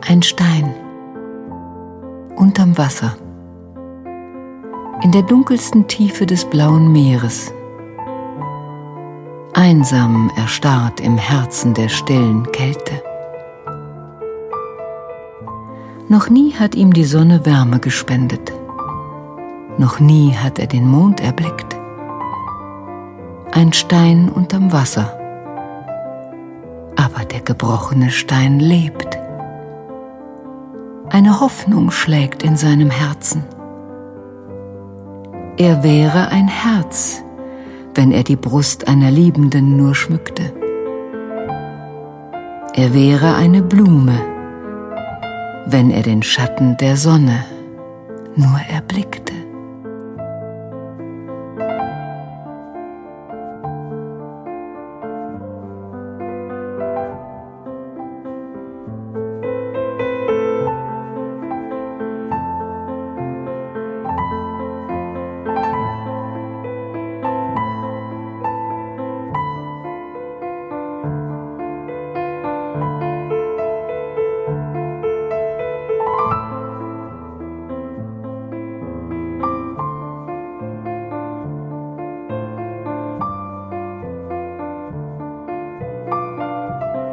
Ein Stein unterm Wasser, in der dunkelsten Tiefe des blauen Meeres, einsam erstarrt im Herzen der stillen Kälte. Noch nie hat ihm die Sonne Wärme gespendet, noch nie hat er den Mond erblickt. Ein Stein unterm Wasser, aber der gebrochene Stein lebt. Eine Hoffnung schlägt in seinem Herzen. Er wäre ein Herz, wenn er die Brust einer Liebenden nur schmückte. Er wäre eine Blume, wenn er den Schatten der Sonne nur erblickt.